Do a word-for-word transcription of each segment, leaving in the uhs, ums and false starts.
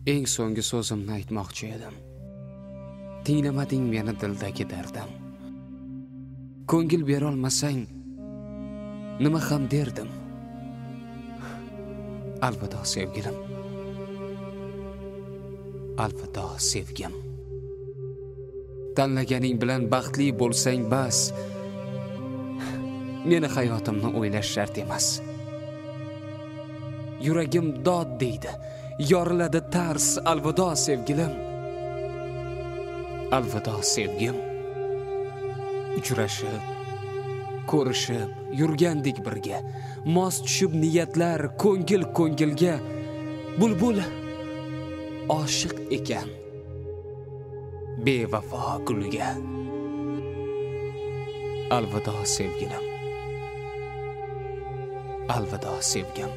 eng so'nggi so'zimni aytmoqchi edim. Tinglamading meni dildagi dardim. Ko'ngil bera olmasang nima ham derdim. Alvido sevgilim. Alvido sevgim. Tanlaganing bilan baxtli bo'lsang bas. Meni hayotimni o'ylash shart emas. Yuragim dod deydi, yoriladi tars. Alvido sevgilim. Alvido sevgim. Uchrashib, ko'rishib, yurgandik birga. Mos tushib niyatlar ko'ngil ko'ngilga. Bulbul oshiq ekan bevafo gulga. Alvido sevgilim. Alvido sevgim.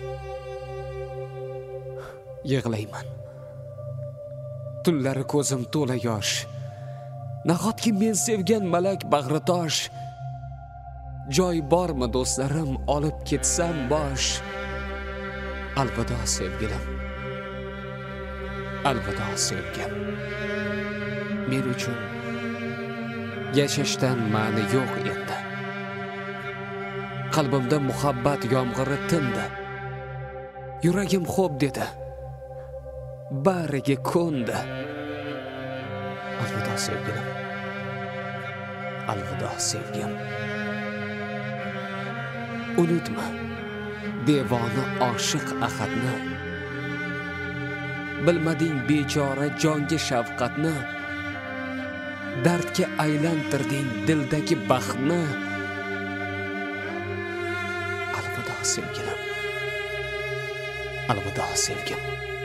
Yig'layman. Tunlari ko'zim to'la yosh. Nahotki men sevgan malak bag'ritosh. Joy bormi do'stlarim, olib ketsam bosh. Alvido sevgilim. Alvido sevgim. Men uchun yashashdan ma'ni yo'q endi. Qalbimda muhabbat yomg'iri tindi. Yuragim xo'p dedi. Bariga ko'ndi. Alvido sevgilim. Alvido sevgim. Unutma devona oshiq ahadni. Bilmading bechora jonga shafqatni. Dardga aylantirding dildagi baxtni. Alvido sevgilim. Alvido sevgim.